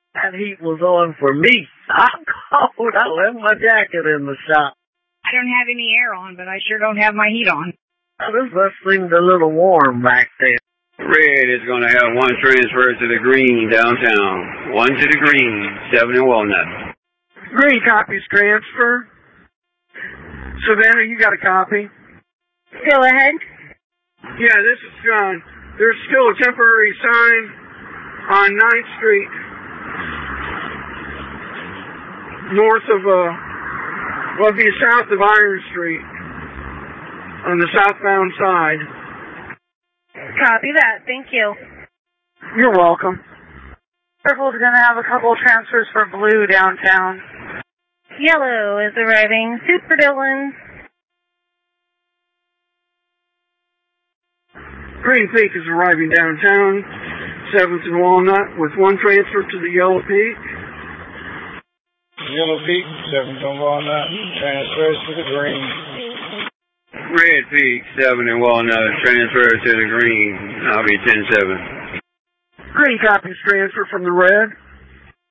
That heat was on for me. I'm cold. I left my jacket in the shop. I don't have any air on, but I sure don't have my heat on. This bus seemed a little warm back there. Red is going to have one transfer to the green downtown. One to the green, 7 in Walnut. Green copies transfer. Savannah, you got a copy? Go ahead. Yeah, this is John. There's still a temporary sign on 9th Street, north of, south of Iron Street, on the southbound side. Copy that. Thank you. You're welcome. Purple's going to have a couple transfers for blue downtown. Yellow is arriving. Super Dylan. Green Peak is arriving downtown, 7th and Walnut, with one transfer to the Yellow Peak. Yellow Peak, 7th and Walnut, transfers to the green. Red Peak, 7 in Walnut, transfer to the green. I'll be 10-7. Green copies transfer from the red.